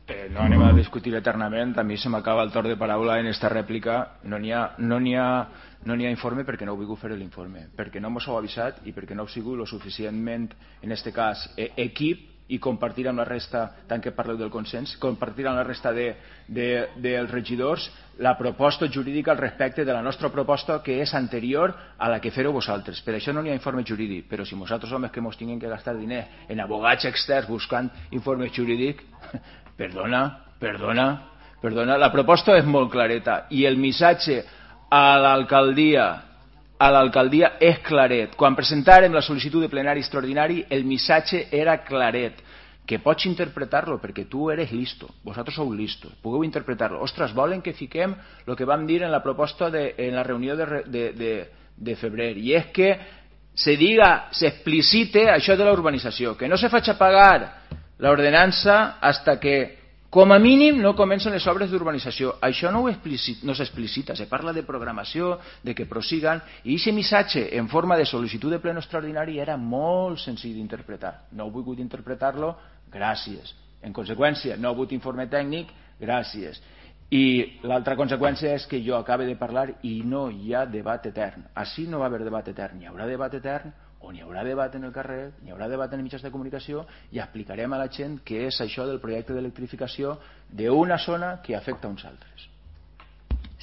No anem a discutir eternament. A mi se m'acaba el torn de paraula en esta rèplica. No n'hi ha informe perquè no heu volgut fer l'informe, perquè no mos heu avisat i perquè no heu sigut lo suficientment, en este cas, equip, i compartir amb la resta, tant que parleu del consens, compartir amb la resta dels regidors la proposta jurídica al respecte de la nostra proposta, que és anterior a la que fereu vosaltres. Per això no n'hi ha informe jurídic, però si nosaltres som els que ens tinguem que gastar diners en abogats externs buscant informe jurídic, perdona, la proposta és molt clareta i el missatge a l'alcaldia és claret. Quan presentàrem la sol·licitud de plenari extraordinari, el missatge era claret, que pots interpretar-lo perquè tu eres listo, vosaltres sou listos, pugueu interpretar-lo. Ostres, volen que fiquem el que vam dir en la proposta en la reunió de febrer, i és que se diga, s'explicite això de la urbanització, que no se faci pagar l'ordenança hasta que com a mínim no comencen les obres d'urbanització. Això no s'explicita, se parla de programació, de que prosiguen, i aquest missatge en forma de sol·licitud de pleno extraordinari era molt senzill d'interpretar. No heu volgut interpretar-lo, gràcies. En conseqüència, no heu hagut informe tècnic, gràcies. I l'altra conseqüència és que jo acabe de parlar i no hi ha debat etern. Així no va haver debat etern. Hi haurà debat etern, o n'hi haurà debat en el carrer, n'hi haurà debat en els mitjans de comunicació, i explicarem a la gent què és això del projecte d'electrificació d'una zona que afecta uns altres.